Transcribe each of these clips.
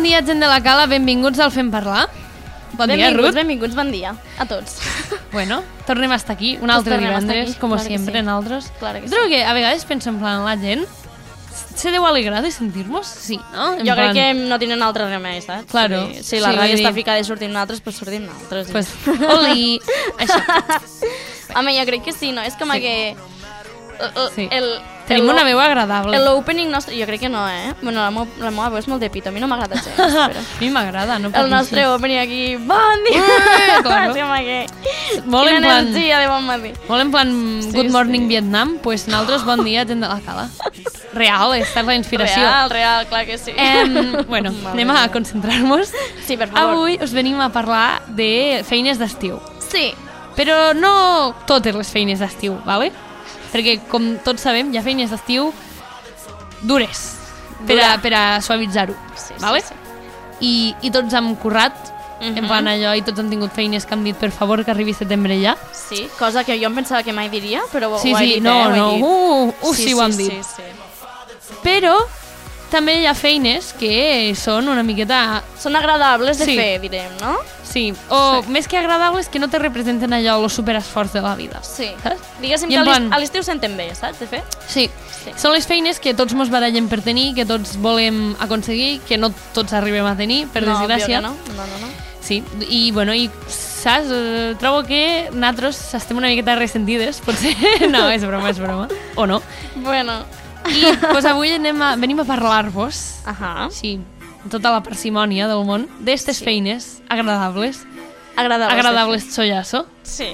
Bon dia, gent de la Cala, benvinguts al Fem Parlar. Bon dia, Ruth. Benvinguts, bon dia a tots. Bueno, tornem a estar aquí, un altre divendres, com sempre, nosaltres. Claro que sí. Trobo que a vegades penso en plan, la gent se deu alegrar de sentir-nos? Sí, no? Jo crec que no tenen altre remei, saps? Claro. Si la ràdio està ficada i sortim nosaltres, doncs sortim nosaltres. Pues, oli, això. Home, jo crec que sí, no? És com que... Sí. Tenim una veu agradable. L'opening nostre... Jo crec que no, eh? Bueno, la meva veu és molt de pito, a mi no m'agrada gens, però... A mi m'agrada, no El nostre opening aquí... Bon dia! Claro. Sí, home, que... Molt en Quina plan... energia de bon matí. Molt en plan Good Morning Vietnam, pues nosaltres bon dia, gent de la Cala. Real, esta és la inspiració. Real, clar que sí. Bueno, anem a concentrar-nos. Sí, per favor. Avui us venim a parlar de feines d'estiu. Sí. Però no totes les feines d'estiu, ¿vale? Perquè, com tots sabem, hi ha feines d'estiu dures per a suavitzar-ho, Sí, ¿vale? sí. I tots hem currat, en plan allò, i tots hem tingut feines que hem dit, per favor, que arribi setembre ja. Sí, cosa que jo em pensava que mai diria, però Sí, ho he dit, no, ho he no, dit. sí, ho hem dit. Sí. Però també hi ha feines que són una miqueta... Són agradables de Sí. fer, direm, no? Sí, o més que agradables, que no te representen allò, lo superesforç de la vida. Sí. Saps? Diguéssim I que en plan- a l'estiu sentem bé, saps, de fer? Sí. Sí. Són les feines que tots mos barallem per tenir, que tots volem aconseguir, que no tots arribem a tenir, per desgràcia. No. Sí, i bueno, i saps? Trobo que nosaltres estem una miqueta ressentides, potser. No, és broma. O no. Bueno. I pues, avui venim a parlar-vos, Ahà. sí, amb tota la parsimònia del món, d'estes feines agradables. Agradables xollasso. Sí.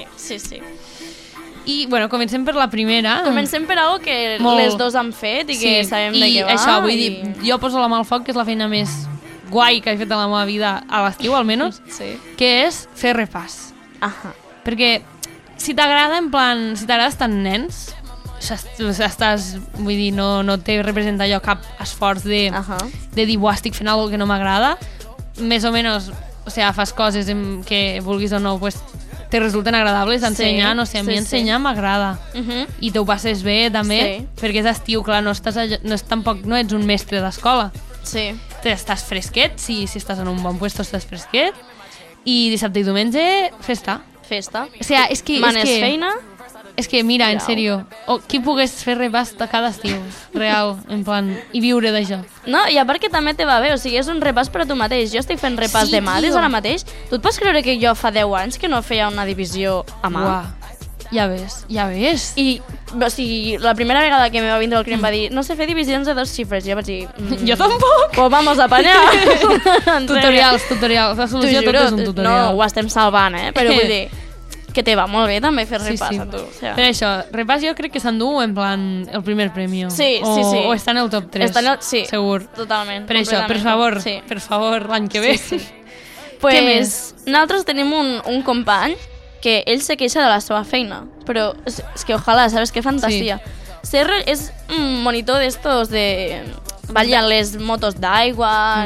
I, bueno, comencem per la primera. Comencem per algo que Molt. les dos han fet i que sabem de què va. I això, vull dir, jo poso la mà al foc, que és la feina més guai que he fet a la meva vida, a l'estiu almenys, Sí. que és fer repàs. Ahà. Perquè si t'agrada, en plan, si t'agrada estar amb nens, estàs, vull dir, no te representa allò cap esforç de dir, buah, estic fent alguna que no m'agrada. Més o menys, o sigui, fas coses que vulguis o no, pues, te resulten agradables ensenyar, no sé, a mi ensenyar m'agrada. I te ho passes bé, també, perquè és estiu, clar, no ets un mestre d'escola. Sí. Estàs fresquet, si estàs en un bon puesto estàs fresquet, i dissabte i diumenge, festa. O sigui, és que... feina. És que, mira, en sèrio, qui pogués fer repàs cada estiu, real, en plan, i viure d'això. No, i a part que també te va bé, o sigui, és un repàs per a tu mateix. Jo estic fent repàs de mà des ara mateix. Tu et pots creure que jo fa 10 anys que no feia una divisió a mà? Uah, ja ves. I, o sigui, la primera vegada que me va vindre el crim va dir no sé fer divisions de 2 xifres. Jo vaig dir... Jo tampoc! Pues vamos a apañar! Tutorials. La solució tot és un tutorial. No, ho estem salvant, però vull dir que te va molt bé també fer repàs a tu. O sea. Per això, repàs jo crec que s'endú en plan el primer premi. Sí. O està en el top 3, sí, segur. Totalment. Per això, per favor, l'any que ve. Sí. Pues, nosaltres tenim un company que ell se queixa de la seva feina, però és que ojalà, ¿sabes? Que fantasia. Sí. És un monitor d'estos de... Ballen les motos d'aigua,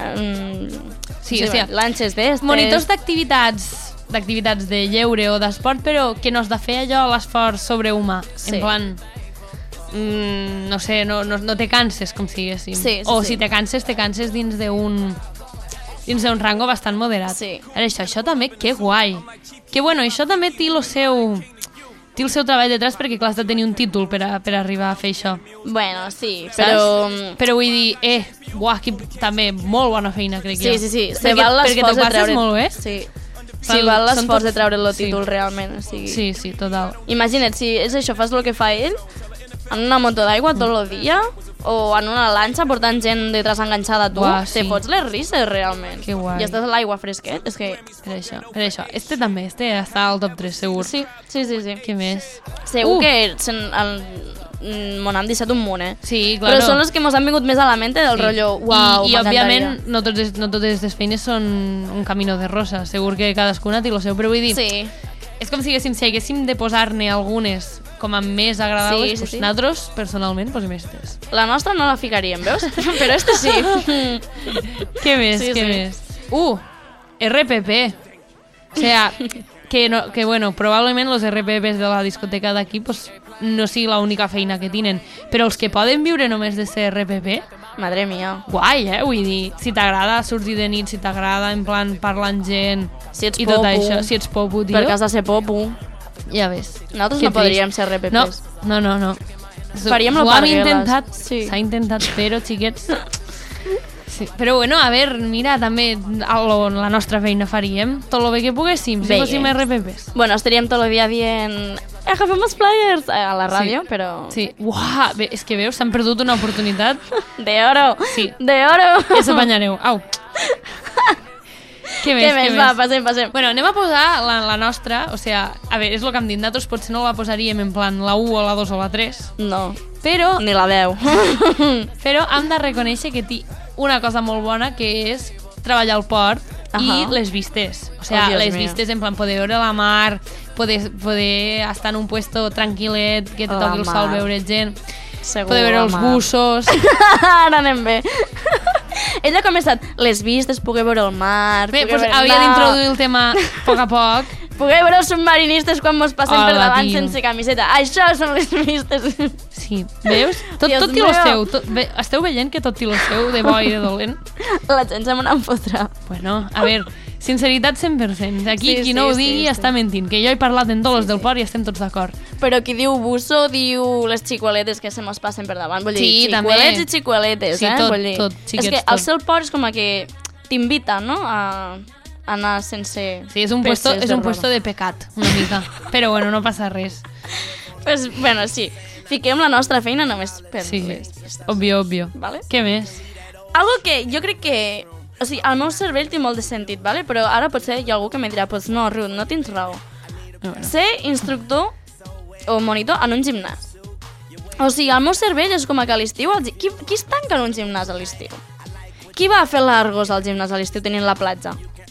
lanxes d'estes... Monitors d'activitats de lleure o d'esport, però que no has de fer allò l'esforç sobrehumà. Sí. En plan, no sé, no te canses, com si diguéssim. Sí, si te canses dins d'un rango bastant moderat. Sí. Això també, que guai. Que bueno, això també té el seu treball detrás, perquè clar, has de tenir un títol per arribar a fer això. Bueno, sí, però vull dir, aquí també molt bona feina, crec jo. Sí. Se val l'esforç de treure... molt bé. Sí. Sí, val l'esforç de treure el títol realment. O sigui... Sí, total. Imagina't, si és això, fas el que fa ell, en una moto d'aigua tot el dia, o en una lanxa portant gent detrás enganxada a tu, te fots les risses realment. Que guai. I estàs a l'aigua fresquet, és que... Per això. Este també, està al top 3, segur. Sí. Què més? Segur que m'ho han deixat un munt, Sí, clar. Però són els que mos han vingut més a la mente del rotllo, uau, I òbviament, no totes les feines són un camino de rosa. Segur que cadascuna té el seu, però vull dir... Sí. És com si haguéssim de posar-ne algunes com a més agradables, sí. nosaltres, personalment, posem estes. La nostra no la ficaríem, veus? Però este sí. Què més? RPP. O sea, que bueno, probablement los RPPs de la discoteca d'aquí pues, no sigui l'única feina que tenen, però els que poden viure només de ser RPP, Madre mia. Guai, vull dir, si t'agrada sortir de nit, si t'agrada, en plan, parlar amb gent si ets i popo, tot això, si ets popo, tio. perquè has de ser popo. Ja ves. Nosaltres no podríem ser RPPs. No. Faríem lo pargueles. S'ha intentat, però, xiquets... Sí. Però bueno, a ver, mira, també la nostra feina faríem tot el bé que poguéssim, si fóssim RPPs. Bueno, estaríem tot el dia dient agafem els flyers a la ràdio, però... Sí, uah, bé, és que veus, s'han perdut una oportunitat. De oro, sí. De oro. Ja s'apanyareu, au. Què més? Va, passem. Bueno, anem a posar la nostra, o sigui, a veure, és el que hem dit, nosaltres potser no la posaríem en plan la 1 o la 2 o la 3. No, però, ni la 10. Però hem de reconèixer que té una cosa molt bona, que és treballar al port i les vistes. O sigui, les vistes en plan poder veure la mar, poder estar en un puesto tranquil·let, que te toqui el sol, veure gent, poder veure els bussos. Ara anem bé. Ella ha començat les vistes, poder veure el mar... Bé, doncs havia d'introduir el tema a poc a poc. Poder veure els submarinistes quan mos passen per davant sense camiseta. Això són les vistes. Sí, veus? Tot té lo seu. Esteu veient que tot té lo seu, de bo i de dolent? La gent se me n'en fotrà. Bueno, a veure, sinceritat 100%. Aquí qui no ho digui està mentint, que jo he parlat en tots els del port i estem tots d'acord. Però qui diu busso diu les xicueletes que se mos passen per davant. Vull dir, xicuelets i xicueletes, eh? Sí, tot, és que al seu port és com que t'invita, no?, a anar sense... Sí, és un puesto de pecat, una mica. Però bueno, no passa res. Pues, bueno, sí. Fiquem la nostra feina només per... Sí, òbvio. Vale? Què més? Algo que jo crec que... O sigui, al meu cervell té molt de sentit, vale? Però ara potser hi ha algú que me dirà, pues no, Ruth, no tens raó. Ser instructor o monitor en un gimnàs. O sigui, al meu cervell és com que a l'estiu... Qui es tanca en un gimnàs a l'estiu? Qui va a fer l'Argos al gimnàs a l'estiu tenint la platja?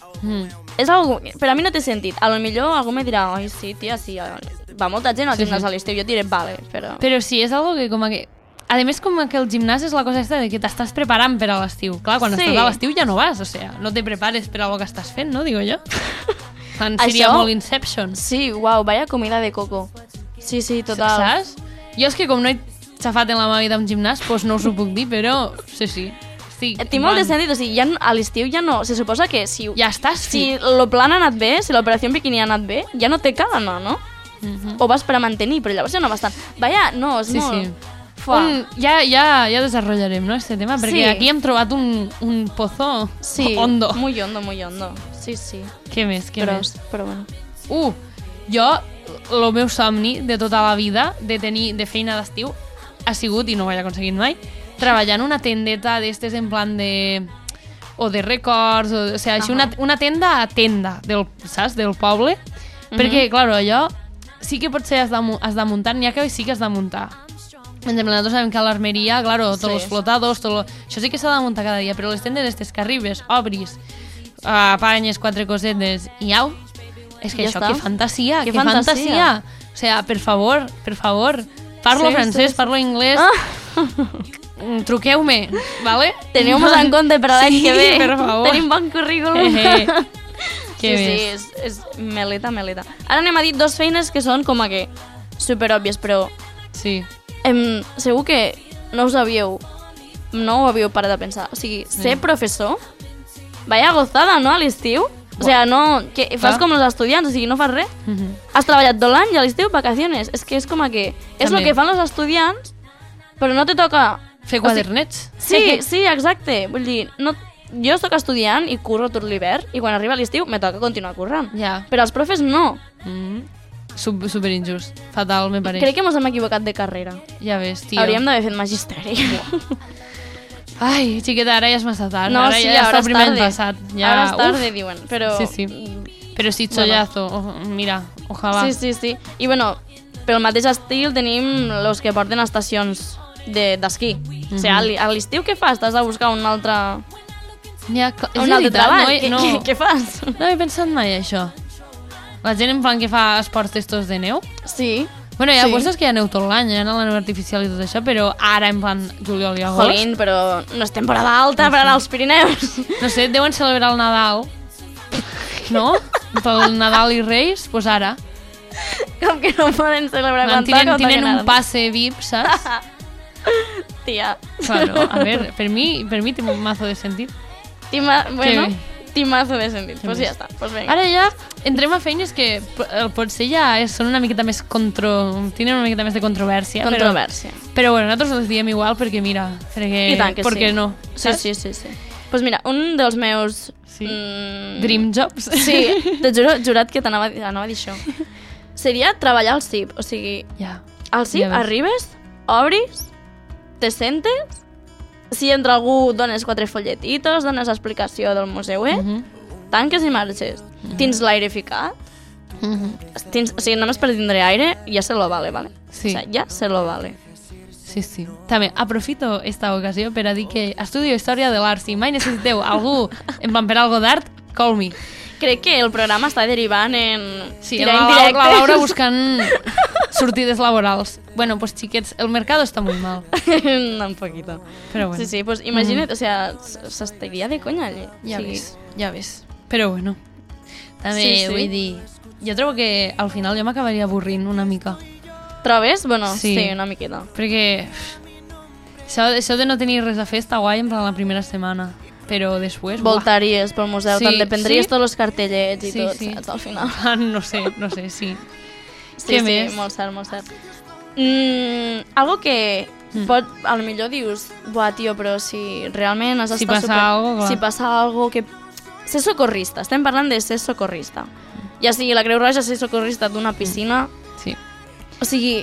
És algú... Per a mi no té sentit. A lo millor algú me dirà, oi, sí, tia, sí, va molta gent al gimnàs a l'estiu. Jo diré, vale, però... Però sí, és algo que com que... A més, com que el gimnàs és la cosa esta de que t'estàs preparant per a l'estiu. Clar, quan estàs a l'estiu ja no vas, o sigui, no te prepares per a lo que estàs fent, no? Digo jo. Seria molt Inception. Sí, uau, vaya comida de coco. Sí, total. Saps? Jo és que com no he xafat en la meva vida un gimnàs, doncs no us ho puc dir, però sí. Té molt de sentit, o sigui, a l'estiu ja no... Se suposa que si... Ja estàs fit. Si el plan ha anat bé, si l'operació en biquini ha anat bé, ja no té cal anar, no? O vas per a mantenir, però llavors ja no vas tant. Vaya, no, és molt... Ja desenvoluparem, no, este tema, perquè aquí hem trobat un pozo hondo. Sí, muy hondo. Sí. Què més? Però bueno. Jo, el meu somni de tota la vida de tenir de feina d'estiu ha sigut, i no ho he aconseguit mai, treballar en una tendeta d'estes en plan de... o de records, o sigui, així una tenda a tenda, saps? Del poble. Perquè, clar, allò sí que potser has de muntar, n'hi ha que sí que has de muntar. Per exemple, nosaltres sabem que a l'armeria, clar, tots els flotadors, això sí que s'ha de muntar cada dia, però les tendes d'estes que arribes, obris, apanyes 4 cosetes i au, és que això, que fantasia. O sigui, per favor, parlo francès, parlo anglès... Truqueu-me, vale? Teniu-nos en compte per l'any que ve. Per favor. Tenim bon currículum. Sí, és meleta. Ara anem a dir 2 feines que són com que superòbvies, però... Sí. Segur que no ho havíeu parat de pensar. O sigui, ser professor, vaya gozada, no, a l'estiu? O sigui, no, que fas com els estudiants, o sigui, no fas res. Has treballat tot l'any i a l'estiu, vacaciones. És que és com que... És el que fan els estudiants, però no te toca... Fer quadernets. Sí, exacte. Vull dir, jo soc estudiant i curro tot l'hivern i quan arriba l'estiu me toca continuar currant. Ja. Però els profes no. Super injust. Fatal, me pareix. Crec que mos hem equivocat de carrera. Ja ves, tio. Hauríem d'haver fet magisteri. Ai, xiqueta, ara ja és massa tard. No, ara ja està el primer any passat. Ara és tarde, diuen. Però... Sí. Però sí, xollazo. Mira, ojalà. Sí. I bueno, pel mateix estil tenim els que porten estacions d'esquí. O sigui, a l'estiu què fas? T'has de buscar un altre... Ja, un altre treball? Què fas? No he pensat mai, això. La gent en plan que fa esports d'estos de neu? Sí. Bueno, hi ha puestos que hi ha neu tot l'any, hi ha la neu artificial i tot això, però ara en plan juliol i agost... Jolín, però no és temporada alta per anar als Pirineus. No sé, deuen celebrar el Nadal, no? Pel Nadal i Reis, doncs ara. Com que no poden celebrar quan toca? Tenen un passe VIP, saps? Tia. Claro, a ver, per mi té un mazo de sentit. Bueno, timazo de sentit. Pues ja està, pues venga. Ara ja entrem a feines que potser ja són una miqueta més tenen una miqueta més de controvèrsia. Però bueno, nosaltres els diem igual perquè mira, I tant que per què no? Sí. Pues mira, un dels meus... Dream jobs. Sí, t'he jurat que t'anava a dir això. Seria treballar al CIP, o sigui... Al CIP arribes, obris, te sentes, si entra algú dones 4 folletitos, dones explicació del museuet, tanques i marxes. Tens l'aire ficat, o sigui, només per tindre aire ja se lo vale, ¿vale? Sí. O sea, ja se lo vale. Sí. També aprofito esta ocasió per a dir que estudio Història de l'Art. Si mai necessiteu algú en plan per algo d'art, call me. Crec que el programa està derivant en tirar indirectes. La Laura buscant sortides laborals. Bueno, pues xiquets, el mercado está muy mal. Un poquito. Pero bueno. Sí, pues imagina't, o sea, s'estaria de conya allí. Ja ves. Però bueno. També vull dir... Jo trobo que al final jo m'acabaria avorrint una mica. Trobes? Bueno, sí, una miqueta. Perquè això de no tenir res a fer està guai en plan la primera setmana. Però després... Voltaries pel museu, te'n dependries tots els cartellets i tot, saps, al final. No sé, sí. Què més? Molt cert. Algo que pot, a lo millor dius, buah, tio, però si realment has d'estar Si passa algo que... Ser socorrista, estem parlant de ser socorrista. Ja sigui la Creu Roja, ser socorrista d'una piscina... Sí. O sigui...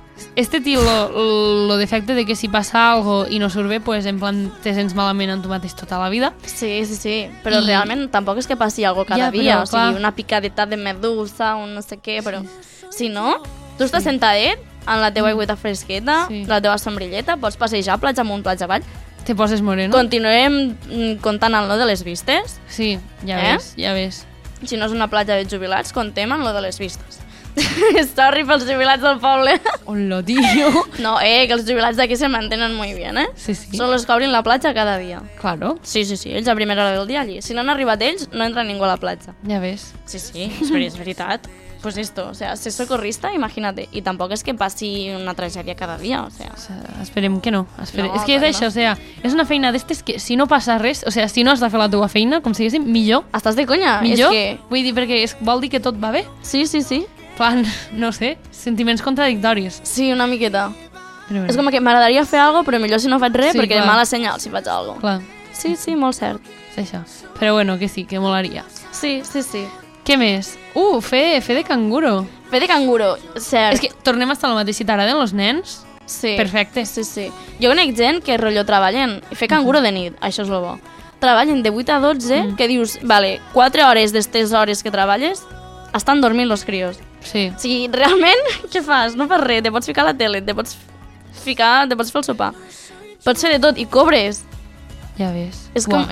lo defecte de que si passa algo i no surt bé, pues en plan te sents malament en tu mateix tota la vida. Sí, però realment tampoc és que passi algo cada dia, o sigui, una picadeta de medusa, un no sé què, però si no, tu estàs sentadet en la teua aigüeta fresqueta, la teva sombrilleta, pots passejar platja amunt, platja avall. Te poses moreno. Continuem comptant el no de les vistes. Sí, ja ves. Si no és una platja de jubilats, contem en lo de les vistes. Sorry pels jubilats del poble. Hola, tio. No, que els jubilats d'aquí se mantenen muy bien, Sí. Són los que obrin la platja cada dia. Claro. Sí, ells a primera hora del dia allí. Si no han arribat ells, no entra ningú a la platja. Ja ves. Sí, és veritat. Pues esto, o sea, ser socorrista, imagínate. I tampoc és que passi una tragèdia cada dia, o sea... Esperem que no. És que és això, o sea, és una feina d'estes que si no passa res, o sea, si no has de fer la teva feina, com si diguéssim, millor. Estàs de conya? Millor? És que... Vull dir, perquè vol dir que tot va bé. Sí. Plan, no sé, sentiments contradictoris. Sí, una miqueta. Bueno. És com que m'agradaria fer alguna cosa, però millor si no faig res, perquè mala senyal si faig alguna cosa. Sí, molt cert. És això. Però bueno, que sí, que molaria. Sí. Què més? Fer de canguro. Fer de canguro, cert. És que tornem a estar al mateix. Si t'agraden els nens, sí. Perfecte. Sí. Jo conec gent que rotllo treballen, fer canguro de nit, això és el bo. Treballen de 8 a 12, que dius, vale, 4 hores d'estes hores que treballes, estan dormint els crios. Sí. O sigui, realment, què fas? No fas res, te pots ficar a la tele, te pots fer el sopar. Pots fer de tot i cobres. Ja ves. És com...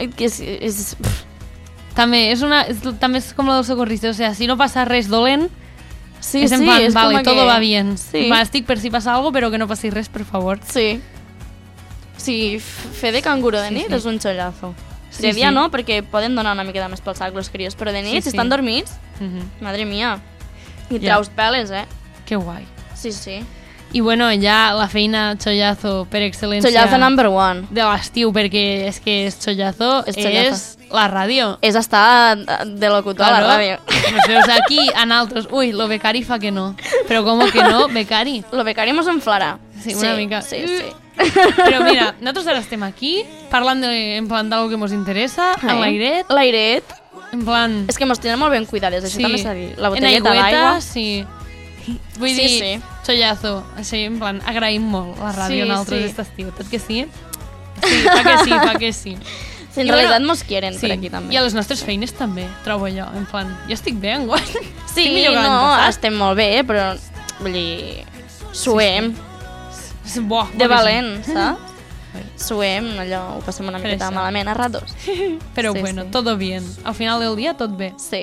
També és com la del socorrista, o sigui, si no passa res dolent, és en plan, vale, todo va bien. Estic per si passa algo, però que no passi res, per favor. Sí. Sí, fer de canguro de nit és un xollazo. De dia no, perquè poden donar una mica més pel sac els crios, però de nit, si estan dormits, madre mia, i traus peles, Que guai. Sí. I bueno, ja la feina xollazo per excel·lència... Xollazo number one. De l'estiu, perquè és que xollazo és la ràdio. És estar de locutor a la ràdio. Nos veus aquí, en altres... Ui, lo becari fa que no. Però com que no, becari? Lo becari mos enflarà. Sí, una mica. Sí. Però mira, nosaltres ara estem aquí, parlant en plan d'algo que mos interessa, en l'airet. L'airet. En plan... És que mos tenen molt ben cuidades, això també s'ha dit. La botelleta d'aigua. Sí. Vull dir, xollazo, així, en plan, agraïm molt la ràdio en altres aquest estiu, tot que sí? Sí, fa que sí. En realitat mos quieren per aquí també. I a les nostres feines també, trobo jo, en plan, jo estic bé enguany. Sí, no, estem molt bé, però, vull dir, suem. De valent, saps? Suem, allò, ho passem una miqueta malament a ratos. Però bueno, todo bien. Al final del dia, tot bé. Sí.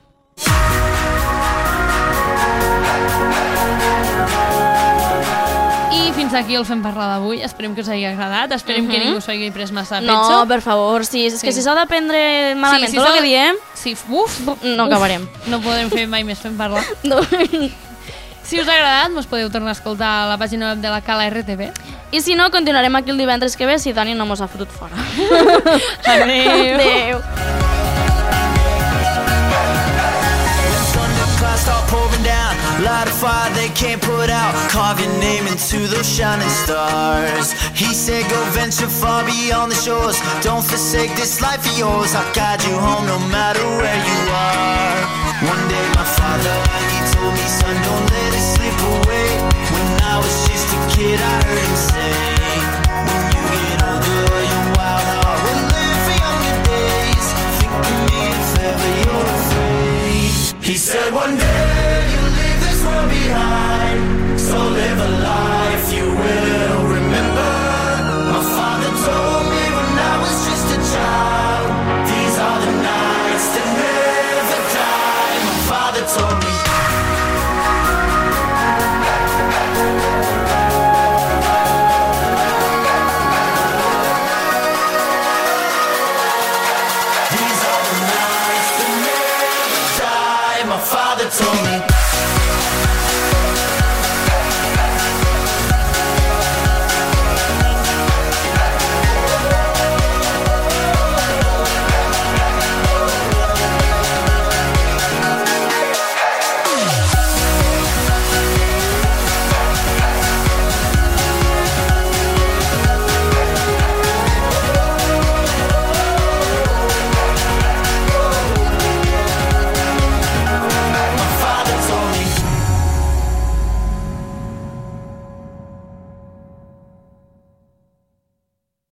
I fins aquí el Fem Parlar d'avui. Esperem que us hagi agradat. Esperem que ningú s'ho hagi pres massa a pecho. No, per favor. És que si s'ha de prendre malament tot el que diem... Sí, no acabarem. No podrem fer mai més Fem Parlar. No. Si us ha agradat, mos podeu tornar a escoltar a la pàgina web de la Cala RTV. I si no, continuarem aquí el divendres que ve si Dani no mos ha fotut fora. Adéu. Adéu. Start pouring down, light a fire they can't put out, carve your name into those shining stars. He said go venture far beyond the shores, don't forsake this life of yours, I'll guide you home no matter where you are. One day my father, he told me, son, don't let it slip away. When I was just a kid I heard him say